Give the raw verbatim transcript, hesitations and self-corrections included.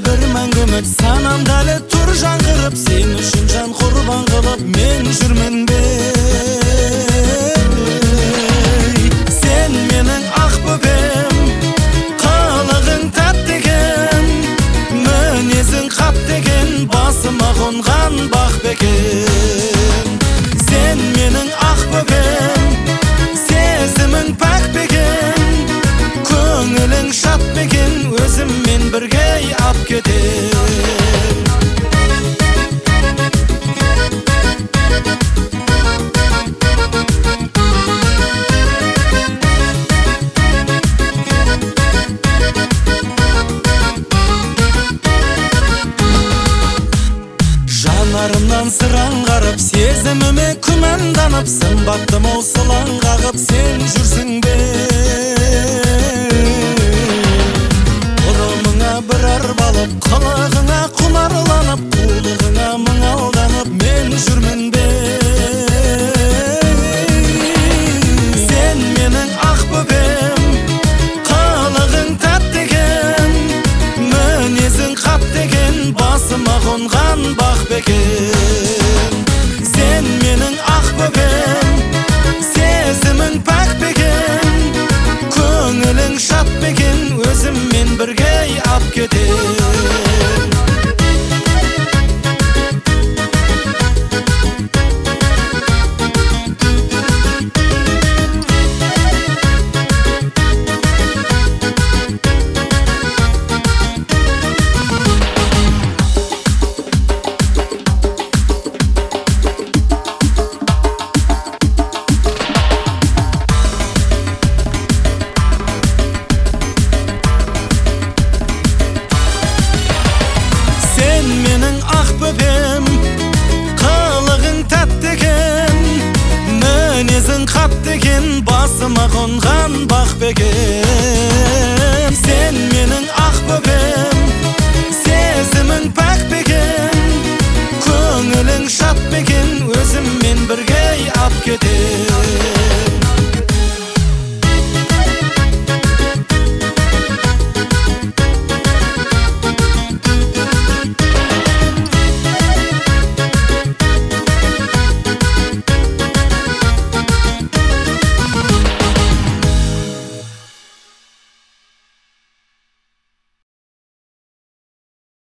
бір мәңгі үміт санамда әлі тұр жаңғырып, сен үшін жан құрбан қылып мен жүрмін бе. Сен менің ақ бөпем, қылығың тәтті екен, мінезің қатты екен, басыма қонған бақ бекен. Сен менің ақ бөпем, сезімің пәк бекен, көңілің шат бекен, өзіммен бірге ап кетем. Жанарымнан сыран қарып, сезіміме күмәнданып, сымбаттым ау сылаң қағып, сен жүрсің бе. Бұрымыңа бір арбалып, қылығыңа құмарланып, қулығыңа мың алданып, мен жүрмін бе. Сен менің ақ бөпем, қылығың тәтті екен, мінезің қатты екен, басыма қонған бақ бекен. Сен менің ақ бөпем, сезімің пәк бекен, көңілің шат бекен, өзіммен бірге ап кетем. Сен менің ақ бөпем, қылығың тәтті екен, мінезің қатты екен, басыма қонған бақ бекен. Сен менің ақ бөпем,